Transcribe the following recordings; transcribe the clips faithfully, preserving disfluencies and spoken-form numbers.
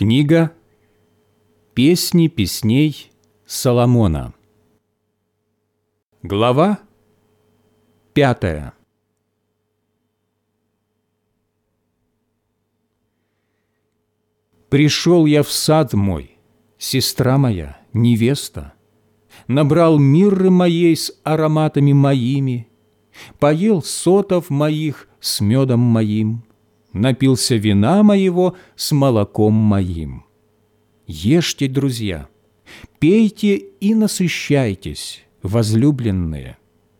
Книга «Песни песней Соломона». Глава пятая. Пришел я в сад мой, сестра моя, невеста, набрал мирры моей с ароматами моими, поел сотов моих с медом моим, напился вина моего с молоком моим. Ешьте, друзья, пейте и насыщайтесь, возлюбленные.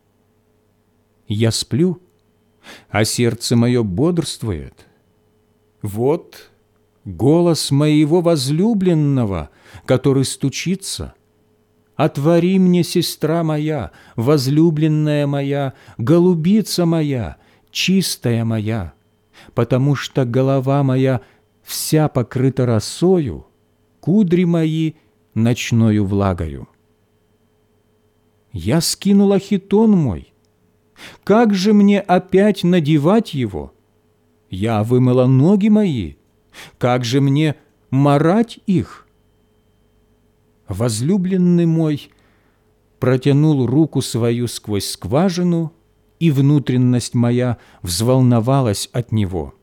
Я сплю, а сердце мое бодрствует. Вот голос моего возлюбленного, который стучится. Отвори мне, сестра моя, возлюбленная моя, голубица моя, чистая моя, потому что голова моя вся покрыта росою, кудри мои ночною влагою. Я скинула хитон мой. Как же мне опять надевать его? Я вымыла ноги мои. Как же мне марать их? Возлюбленный мой протянул руку свою сквозь скважину, и внутренность моя взволновалась от него.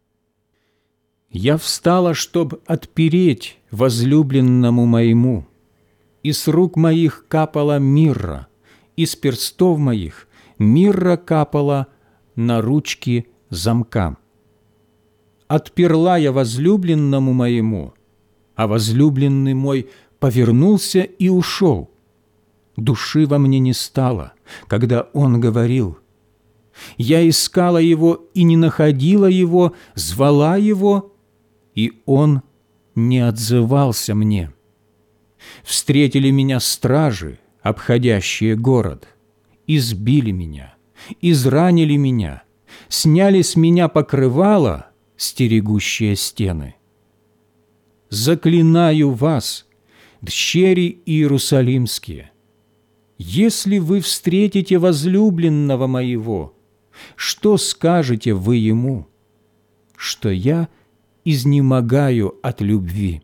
Я встала, чтоб отпереть возлюбленному моему, и с рук моих капала мирра, и с перстов моих мирра капала на ручки замка. Отперла я возлюбленному моему, а возлюбленный мой повернулся и ушел. Души во мне не стало, когда он говорил. Я искала его и не находила его, звала его, и он не отзывался мне. Встретили меня стражи, обходящие город, избили меня, изранили меня, сняли с меня покрывало, стерегущие стены. Заклинаю вас, дщери иерусалимские, если вы встретите возлюбленного моего, что скажете вы ему? Что я изнемогаю от любви.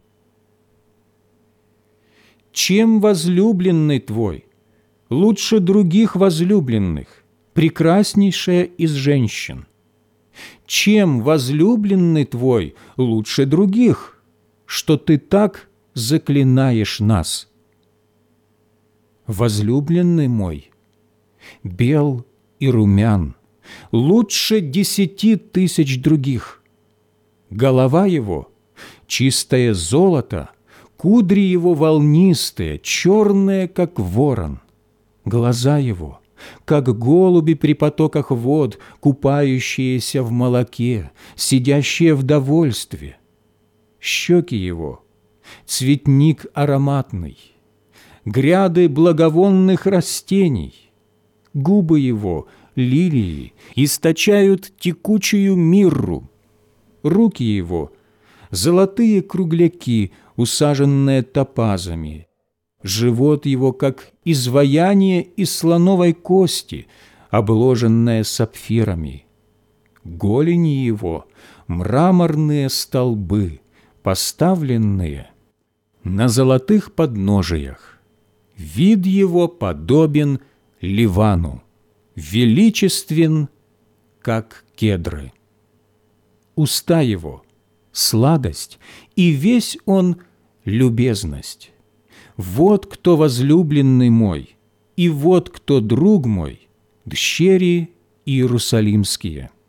Чем возлюбленный твой лучше других возлюбленных, прекраснейшая из женщин? Чем возлюбленный твой лучше других, что ты так заклинаешь нас? Возлюбленный мой бел и румян, лучше десяти тысяч других. Голова его — чистое золото, кудри его волнистые, черные, как ворон. Глаза его — как голуби при потоках вод, купающиеся в молоке, сидящие в довольстве. Щеки его — цветник ароматный, гряды благовонных растений. Губы его — лилии, источают текучую мирру. Руки его — золотые кругляки, усаженные топазами. Живот его, как изваяние из слоновой кости, обложенное сапфирами. Голени его — мраморные столбы, поставленные на золотых подножиях. Вид его подобен Ливану, величествен, как кедры. Уста его — сладость, и весь он — любезность. Вот кто возлюбленный мой, и вот кто друг мой, дщери иерусалимские.